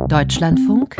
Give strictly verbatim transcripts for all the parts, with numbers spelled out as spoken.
Deutschlandfunk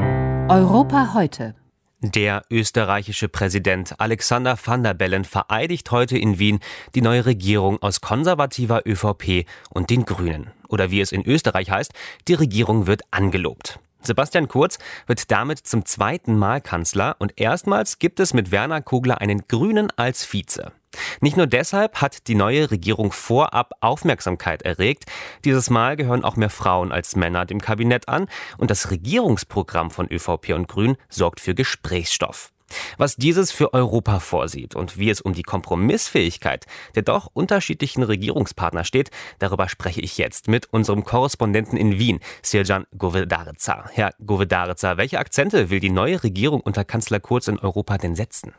Europa heute. Der österreichische Präsident Alexander Van der Bellen vereidigt heute in Wien die neue Regierung aus konservativer ÖVP und den Grünen. Oder wie es in Österreich heißt, die Regierung wird angelobt. Sebastian Kurz wird damit zum zweiten Mal Kanzler und erstmals gibt es mit Werner Kogler einen Grünen als Vize. Nicht nur deshalb hat die neue Regierung vorab Aufmerksamkeit erregt. Dieses Mal gehören auch mehr Frauen als Männer dem Kabinett an und das Regierungsprogramm von ÖVP und Grünen sorgt für Gesprächsstoff. Was dieses für Europa vorsieht und wie es um die Kompromissfähigkeit der doch unterschiedlichen Regierungspartner steht, darüber spreche ich jetzt mit unserem Korrespondenten in Wien, Sirjan Govedareca. Herr Govedareca, welche Akzente will die neue Regierung unter Kanzler Kurz in Europa denn setzen?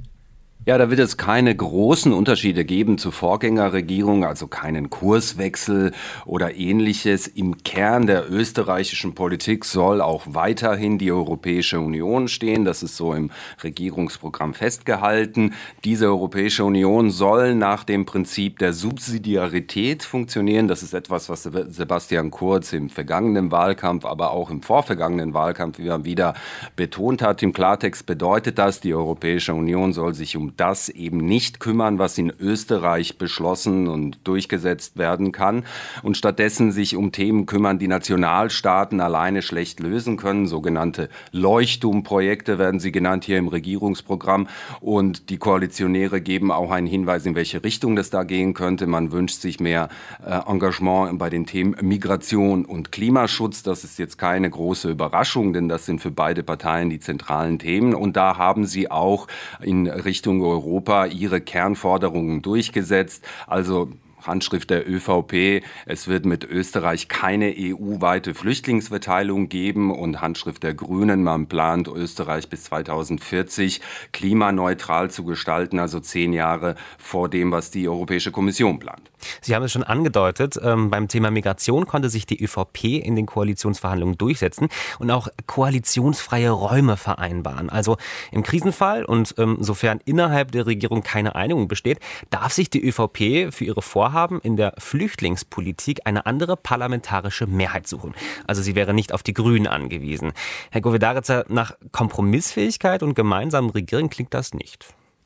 Ja, da wird es keine großen Unterschiede geben zur Vorgängerregierung, also keinen Kurswechsel oder Ähnliches. Im Kern der österreichischen Politik soll auch weiterhin die Europäische Union stehen. Das ist so im Regierungsprogramm festgehalten. Diese Europäische Union soll nach dem Prinzip der Subsidiarität funktionieren. Das ist etwas, was Sebastian Kurz im vergangenen Wahlkampf, aber auch im vorvergangenen Wahlkampf immer wieder betont hat. Im Klartext bedeutet das, die Europäische Union soll sich um das eben nicht kümmern, was in Österreich beschlossen und durchgesetzt werden kann und stattdessen sich um Themen kümmern, die Nationalstaaten alleine schlecht lösen können. Sogenannte Leuchtturmprojekte werden sie genannt hier im Regierungsprogramm und die Koalitionäre geben auch einen Hinweis, in welche Richtung das da gehen könnte. Man wünscht sich mehr äh, Engagement bei den Themen Migration und Klimaschutz. Das ist jetzt keine große Überraschung, denn das sind für beide Parteien die zentralen Themen und da haben sie auch in Richtung Europa ihre Kernforderungen durchgesetzt. Also Handschrift der ÖVP, es wird mit Österreich keine E U-weite Flüchtlingsverteilung geben und Handschrift der Grünen, man plant Österreich bis zweitausendvierzig klimaneutral zu gestalten, also zehn Jahre vor dem, was die Europäische Kommission plant. Sie haben es schon angedeutet, ähm, beim Thema Migration konnte sich die ÖVP in den Koalitionsverhandlungen durchsetzen und auch koalitionsfreie Räume vereinbaren. Also im Krisenfall und ähm, sofern innerhalb der Regierung keine Einigung besteht, darf sich die ÖVP für ihre Vorhaben in der Flüchtlingspolitik eine andere parlamentarische Mehrheit suchen. Also sie wäre nicht auf die Grünen angewiesen. Herr Govedareca, nach Kompromissfähigkeit und gemeinsamen Regieren klingt das nicht.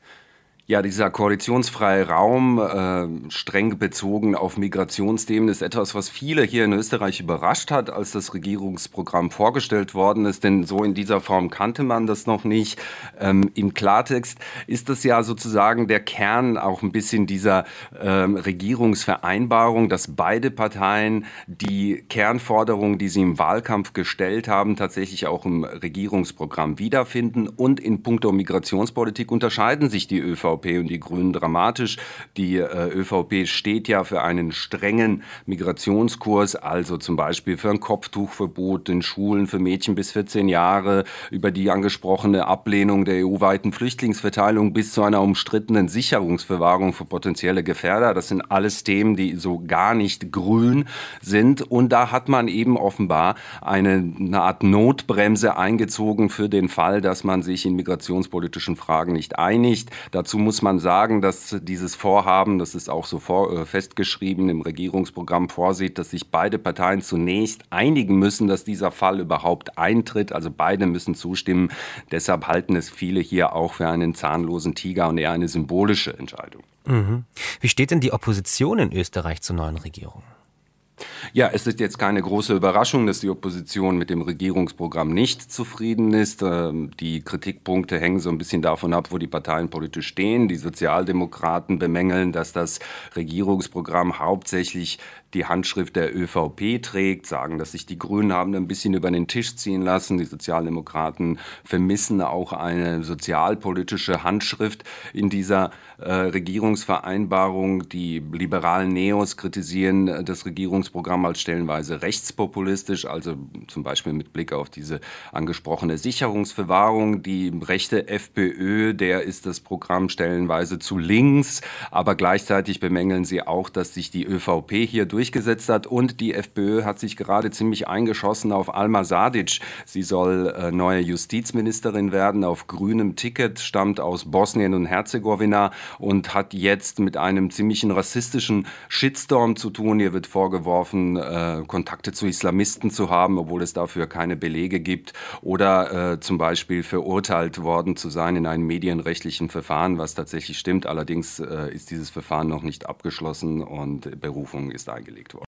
Ja, dieser koalitionsfreie Raum, äh, streng bezogen auf Migrationsthemen, ist etwas, was viele hier in Österreich überrascht hat, als das Regierungsprogramm vorgestellt worden ist, denn so in dieser Form kannte man das noch nicht. Ähm, im Klartext ist das ja sozusagen der Kern auch ein bisschen dieser ähm, Regierungsvereinbarung, dass beide Parteien die Kernforderungen, die sie im Wahlkampf gestellt haben, tatsächlich auch im Regierungsprogramm wiederfinden und in puncto Migrationspolitik unterscheiden sich die ÖVP und die Grünen dramatisch. Die äh, ÖVP steht ja für einen strengen Migrationskurs, also zum Beispiel für ein Kopftuchverbot in Schulen für Mädchen bis vierzehn Jahre, über die angesprochene Ablehnung der E U-weiten Flüchtlingsverteilung bis zu einer umstrittenen Sicherungsverwahrung für potenzielle Gefährder. Das sind alles Themen, die so gar nicht grün sind. Und da hat man eben offenbar eine, eine Art Notbremse eingezogen für den Fall, dass man sich in migrationspolitischen Fragen nicht einigt. Dazu muss man sagen, dass dieses Vorhaben, das ist auch so vor, äh, festgeschrieben im Regierungsprogramm, vorsieht, dass sich beide Parteien zunächst einigen müssen, dass dieser Fall überhaupt eintritt. Also beide müssen zustimmen. Deshalb halten es viele hier auch für einen zahnlosen Tiger und eher eine symbolische Entscheidung. Mhm. Wie steht denn die Opposition in Österreich zur neuen Regierung? Ja, es ist jetzt keine große Überraschung, dass die Opposition mit dem Regierungsprogramm nicht zufrieden ist. Die Kritikpunkte hängen so ein bisschen davon ab, wo die Parteien politisch stehen. Die Sozialdemokraten bemängeln, dass das Regierungsprogramm hauptsächlich die Handschrift der ÖVP trägt, sagen, dass sich die Grünen haben ein bisschen über den Tisch ziehen lassen. Die Sozialdemokraten vermissen auch eine sozialpolitische Handschrift in dieser äh, Regierungsvereinbarung. Die liberalen Neos kritisieren das Regierungsprogramm als stellenweise rechtspopulistisch, also zum Beispiel mit Blick auf diese angesprochene Sicherungsverwahrung. Die rechte FPÖ, der ist das Programm stellenweise zu links, aber gleichzeitig bemängeln sie auch, dass sich die ÖVP hier durch durchgesetzt hat. Und die FPÖ hat sich gerade ziemlich eingeschossen auf Alma Sadic. Sie soll äh, neue Justizministerin werden, auf grünem Ticket, stammt aus Bosnien und Herzegowina und hat jetzt mit einem ziemlichen rassistischen Shitstorm zu tun. Ihr wird vorgeworfen, äh, Kontakte zu Islamisten zu haben, obwohl es dafür keine Belege gibt, oder äh, zum Beispiel verurteilt worden zu sein in einem medienrechtlichen Verfahren, was tatsächlich stimmt. Allerdings äh, ist dieses Verfahren noch nicht abgeschlossen und Berufung ist eingelegt worden.